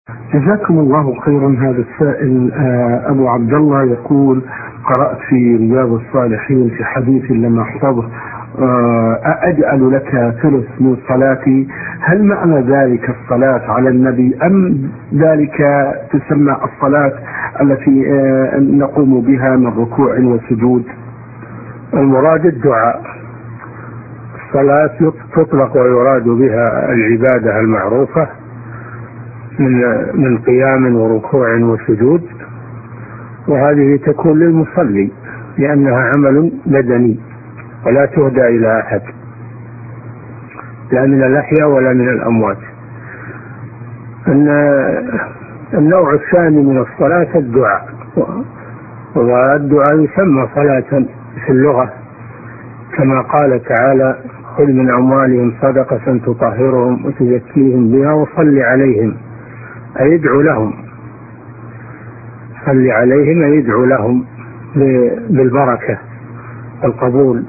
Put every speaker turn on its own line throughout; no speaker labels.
جزاكم الله خيرا. هذا السائل أبو عبد الله يقول: قرأت في رياض الصالحين في حديث لم أحفظه: أجعل لك ثلث من صلاتي، هل معنى ذلك الصلاة على النبي أم ذلك تسمى الصلاة التي نقوم بها من ركوع وسجود؟
المراد الدعاء. الصلاة تطلق ويراد بها العبادة المعروفة من قيام وركوع وسجود، وهذه تكون للمصلي لأنها عمل بدني ولا تهدى إلى أحد، لا من الأحياء ولا من الأموات. النوع الثاني من الصلاة الدعاء، والدعاء يسمى صلاة في اللغة، كما قال تعالى: خذ من أموالهم صدقة تطهرهم وتزكيهم بها وصل عليهم، أي يدعو لهم، صل عليهم أي يدعو لهم بالبركة والقبول.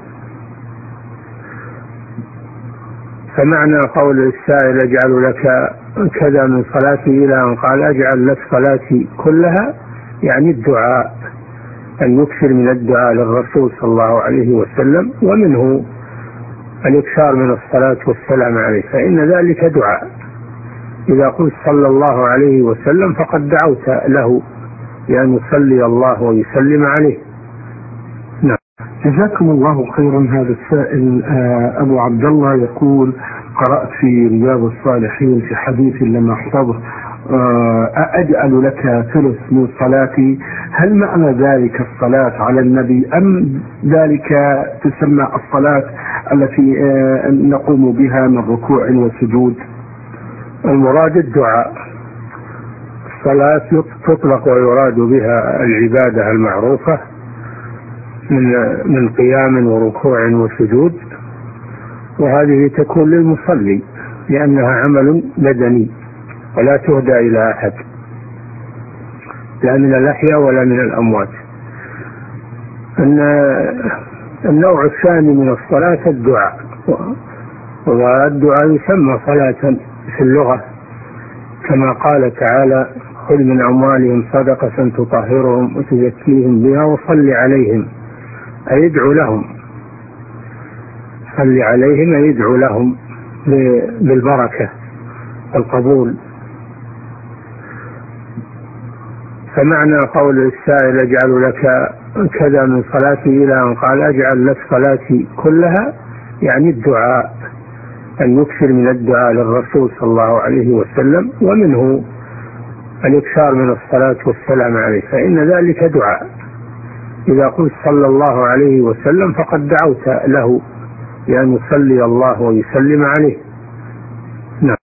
فمعنى قول السائل: أجعل لك كذا من صلاتي، إلى أن قال: أجعل لك صلاتي كلها، يعني الدعاء، أن يكثر من الدعاء للرسول صلى الله عليه وسلم، ومنه الإكثار من الصلاة والسلام عليه، فإن ذلك دعاء. إذا قلت صلى الله عليه وسلم فقد دعوت له لأن يصلي الله ويسلم عليه.
نعم. جزاكم الله خيرا. هذا السائل أبو عبد الله يقول: قرأت في رياض الصالحين في حديث لم أحفظه: أجعل لك ثلث من صلاتي، هل معنى ذلك الصلاة على النبي أم ذلك تسمى الصلاة التي نقوم بها من ركوع وسجود؟
المراد الدعاء. الصلاة تطلق ويراد بها العبادة المعروفة من قيام وركوع وسجود، وهذه تكون للمصلي لأنها عمل بدني ولا تهدى إلى أحد، لا من الأحياء ولا من الأموات. النوع الثاني من الصلاة الدعاء، والدعاء يسمى صلاة في اللغة، كما قال تعالى: خذ من أموالهم صدقة تطهرهم وتزكيهم بها وصل عليهم، أي يدعو لهم، صل عليهم أي يدعو لهم بالبركة والقبول. فمعنى قول السائل: أجعل لك كذا من صلاتي، إلى أن قال: أجعل لك صلاتي كلها، يعني الدعاء، أن يكثر من الدعاء للرسول صلى الله عليه وسلم، ومنه الإكثار من الصلاة والسلام عليه، فإن ذلك دعاء. إذا قلت صلى الله عليه وسلم فقد دعوت له لأن يصلي الله ويسلم عليه.